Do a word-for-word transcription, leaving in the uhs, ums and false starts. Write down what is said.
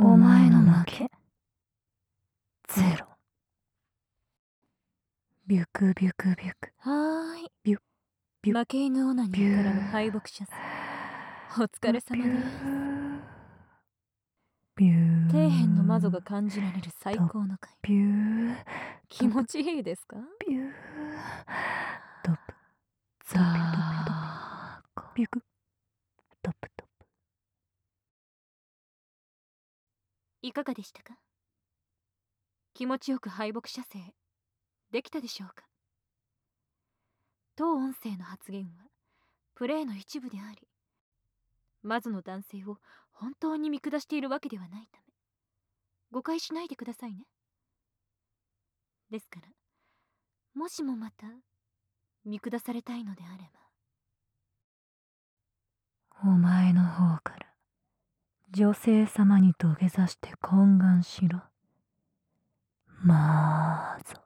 お前の負け。ゼロ。ビュクビュクビュク。 はーい。 ビュビュ負け犬オナニーからの敗北者さん。お疲れ様です。 ビュー。 底辺の魔女が感じられる最高の回。 ビュー。 気持ちいいですか？ ビュー。トップ。 さあ。 ビュク。トップトップ。 いかがでしたか？気持ちよく敗北者制できたでしょうか？当音声の発言はプレイの一部であり、魔女の男性を本当に見下しているわけではないため誤解しないでくださいね。ですから、もしもまた見下されたいのであれば、お前の方から女性様に土下座して懇願しろ。まーぞ。